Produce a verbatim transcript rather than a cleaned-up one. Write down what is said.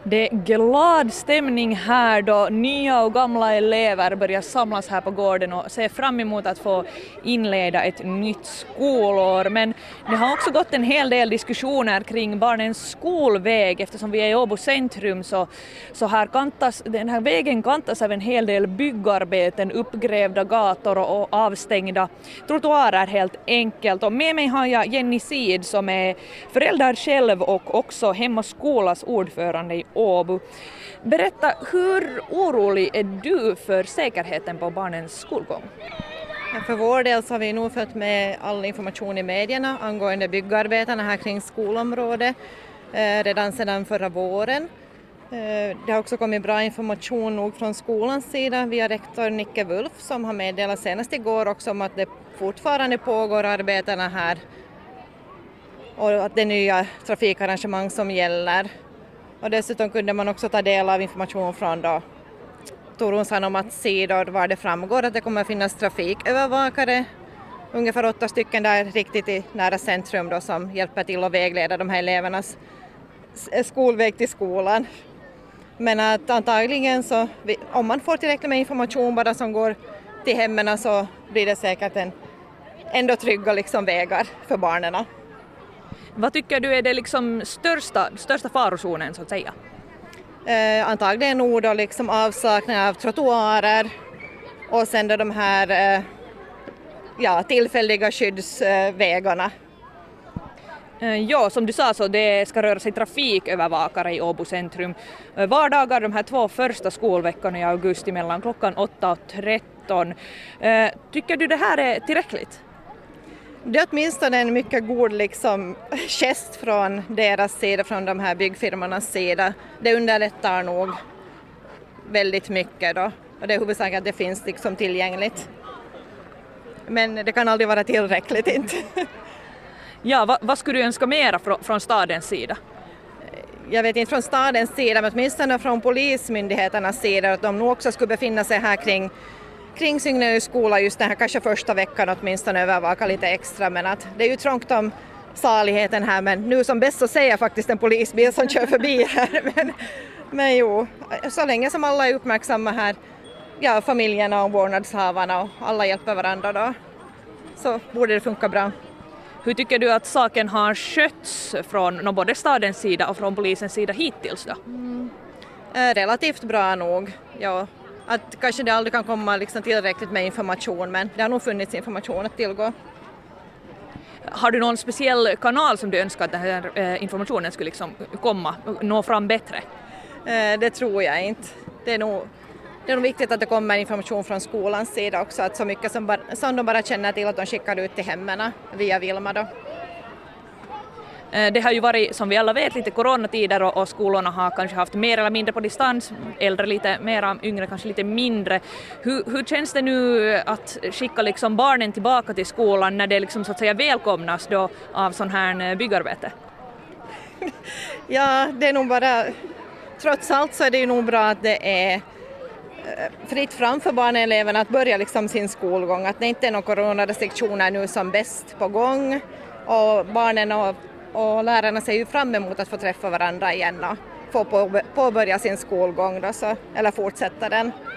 Det är glad stämning här då nya och gamla elever börjar samlas här på gården och ser fram emot att få inleda ett nytt skolår. Men det har också gått en hel del diskussioner kring barnens skolväg eftersom vi är i Åbo centrum så, så här kantas, den här vägen kantas av en hel del byggarbeten, uppgrävda gator och avstängda trottoarer helt enkelt. Och med mig har jag Jenny Sid som är förälder själv och också Hem och skolas ordförande i Åbo. Berätta, hur orolig är du för säkerheten på barnens skolgång? För vår del så har vi nog fått med all information i medierna angående byggarbetarna här kring skolområdet eh, redan sedan förra våren. Eh, det har också kommit bra information nog från skolans sida via rektor Nicke Wulf som har meddelat senast igår också om att det fortfarande pågår arbetena här och att det är nya trafikarrangemang som gäller. Och dessutom kunde man också ta del av information från då Torun Sanomat-sidor var det framgår att det kommer att finnas trafikövervakare, ungefär åtta stycken där riktigt i nära centrum då, som hjälper till att vägleda de här elevernas skolväg till skolan. Men att antagligen så, om man får tillräckligt med information bara som går till hemmen så blir det säkert en ändå trygga liksom vägar för barnen. Vad tycker du är det liksom största, största farozonen så att säga? Eh, antagligen nog då liksom avsaknad av trottoarer och sen då de här eh, ja, tillfälliga skyddsvägarna. Eh, ja, som du sa så det ska röra sig trafikövervakare i Åbo centrum. Eh, vardagar de här två första skolveckorna i augusti mellan klockan åtta och tretton. Eh, tycker du det här är tillräckligt? Det är åtminstone en mycket god liksom, gest från deras sida, från de här byggfirmornas sida. Det underlättar nog väldigt mycket då. Och det är huvudsakligen att det finns liksom tillgängligt. Men det kan aldrig vara tillräckligt inte. Ja, vad, vad skulle du önska mera från, från stadens sida? Jag vet inte från stadens sida, men åtminstone från polismyndigheternas sida att de nog också skulle befinna sig här kring kring Signös skola just den här kanske första veckan åtminstone övervaka lite extra, men att det är ju trångt om saligheten här, men nu som bäst så ser jag faktiskt en polisbil som kör förbi här, men, men jo, så länge som alla är uppmärksamma här, ja familjerna och vårdnadshavarna och alla hjälper varandra då, så borde det funka bra. Hur tycker du att saken har skötts från både stadens sida och från polisens sida hittills då? Mm. Eh, relativt bra nog, ja. Att kanske det aldrig kan komma liksom tillräckligt med information, men det har nog funnits information att tillgå. Har du någon speciell kanal som du önskar att den här eh, informationen skulle liksom komma, nå fram bättre? Eh, det tror jag inte. Det är, nog, det är nog viktigt att det kommer information från skolans sida också, att så mycket som, bara, som de bara känner till att de skickar ut till hemmen via Vilma då. Det har ju varit, som vi alla vet, lite coronatider och, och skolorna har kanske haft mer eller mindre på distans, äldre lite mer, yngre kanske lite mindre. Hur, hur känns det nu att skicka liksom barnen tillbaka till skolan när det liksom så att säga välkomnas då av sån här byggarbete? Ja, det är nog bara, trots allt så är det ju nog bra att det är fritt fram för barneleverna att börja liksom sin skolgång, att det inte är några coronarestriktioner nu som bäst på gång och barnen och Och lärarna ser ju fram emot att få träffa varandra igen och få påbörja sin skolgång då, så, eller fortsätta den.